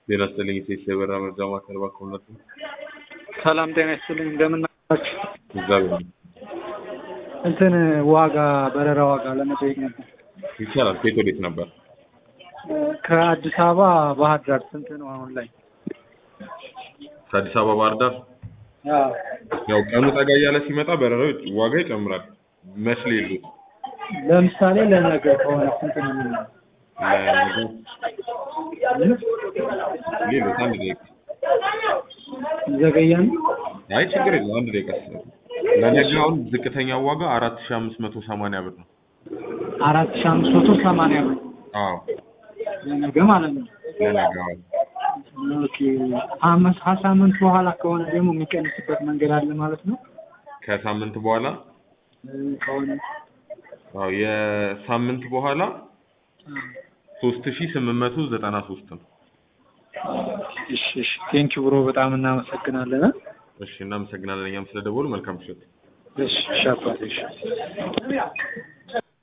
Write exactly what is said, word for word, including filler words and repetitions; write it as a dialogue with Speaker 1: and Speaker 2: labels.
Speaker 1: ጤና ይስጥልኝ የበራ መርጃ ማዕከል ባክዎት።
Speaker 2: ሰላም ጤና ይስጥልኝ እንደምን ናችሁ?
Speaker 1: እግዚአብሔር
Speaker 2: እንትን ዋጋ በረራ ዋጋ ለመጠየቅ ነበር።
Speaker 1: ይቻላል። ከየት ወዴት ነበር?
Speaker 2: ከአዲስ አበባ ባህር ዳር ስንት ነው አሁን ላይ?
Speaker 1: ከአዲስ አበባ ባህር ዳር
Speaker 2: አዎ።
Speaker 1: ያው ቀኑ ጠጋ እያለ ሲመጣ በረራው ዋጋ ይጨምራል። መስል የሉት
Speaker 2: ለምሳሌ ለነገ ከሆነ ስንት ነው የሚሆነው?
Speaker 1: ሌሎች አንድ ደቂቃ
Speaker 2: ይዘገያል?
Speaker 1: አይ ችግር የለም አንድ ደቂቃ ስለሆነ ለነገ አሁን ዝቅተኛው ዋጋ አራት ሺህ አምስት መቶ ሰማንያ ብር ነው።
Speaker 2: አራት ሺህ አምስት መቶ ሰማንያ ብር?
Speaker 1: አዎ
Speaker 2: ለነገ ማለት ነው።
Speaker 1: ለነገ አዎ።
Speaker 2: ኦኬ አመት ከሳምንት በኋላ ከሆነ ደግሞ የሚቀንስበት መንገድ አለ ማለት ነው?
Speaker 1: ከሳምንት በኋላ
Speaker 2: ከሆነ
Speaker 1: አዎ የሳምንት በኋላ ሶስት ሺህ ስምንት መቶ ዘጠና ሶስት ነው።
Speaker 2: እሺ እሺ ቴንኪው ብሮ በጣም እናመሰግናለን።
Speaker 1: እሺ እናመሰግናለን እኛም ስለደወሉ መልካም ምሽት።
Speaker 2: እሺ ሻባሽ